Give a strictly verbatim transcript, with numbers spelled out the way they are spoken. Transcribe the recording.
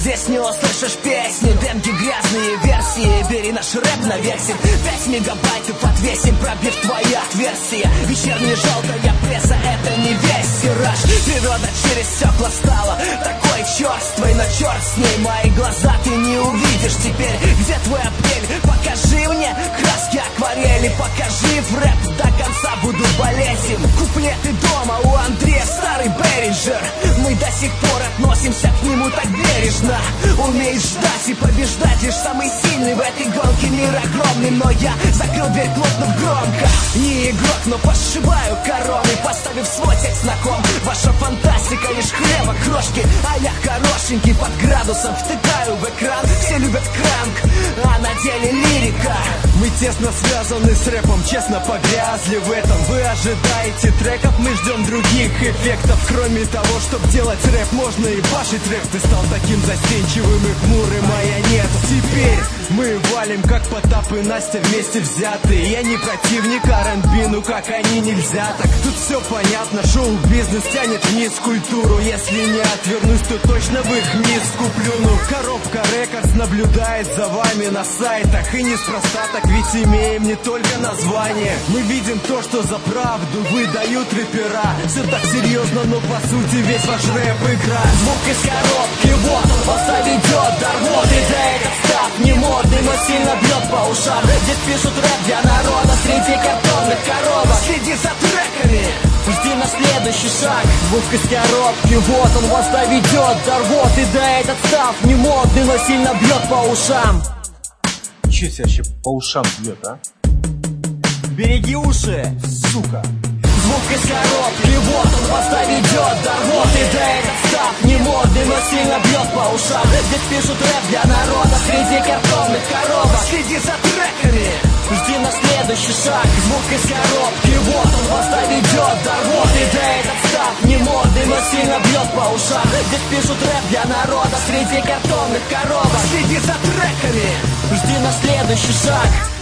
здесь не услышишь песни, демки грязные версии. Бери наш рэп на вексель, пять мегабайт и подвесим, пробив твои отверстия. Вечерняя желтая пресса, это не весь тираж. Природа через стекла стала такой черствой, но черт с ней, мои глаза ты не увидишь теперь. Где твой апрель? Покажи мне краски акварели, покажи в рэп, до конца буду болеть им. Куплеты дома у Андрея, старый Беринджер. Мы до сих пор относимся к нему так бережно. Умеешь ждать и побеждать, лишь самый сильный в этой гонке. Мир огромный, но я закрыл дверь, хлопнув громко. Не игрок, но пошибаю короны, поставив свой текст на ком. Ваша фантастика лишь хлеба крошки, а я хорошенький под градусом втыкаю в экран. Все любят кранк, а на деле лирика. Мы тесно связаны с рэпом, честно погрязли в этом. Вы ожидаете треков, мы ждем других эффектов. Кроме того, чтобы делать рэп, можно и башить рэп. Ты стал таким застенчивым и хмурым, а я нет. Теперь мы валим, как Потап и Настя вместе взятые. Я не противник ар энд би, ну как они нельзя так. Тут все понятно, шоу-бизнес тянет вниз культуру. Если не отвернусь, то точно в их мисс куплю. Ну, Коробка Рекордс наблюдает за вами на сайтах. И неспроста так, ведь имеем не только название. Мы видим то, что за правду выдают рэпера. Все так серьезно, но по сути весь ваш рэп игра. Звук из коробки, вот он просто ведет до рвоты. Да этот став не модный, но сильно бьет по ушам. Здесь пишут рэп для народа среди картонных коробок. Следи за треками, жди на следующий шаг. Звук из коробки, вот он вас доведет до рвоты. Да этот став не модный, но сильно бьет по ушам. Че тебя вообще по ушам бьет, а? Береги уши, сука. Звук из коробки, вот он вас доведет до рвоты. Да этот став не модный, но сильно бьет по ушам. Здесь пишут рэп для народа среди картонных коробок. Следи за треками, жди на следующий шаг. Звук из коробки, вот он вас доведет до рвоты. Да этот став не модный, но сильно бьет по ушам. Здесь пишут рэп для народа среди картонных коробок. Следи за треками, жди на следующий шаг.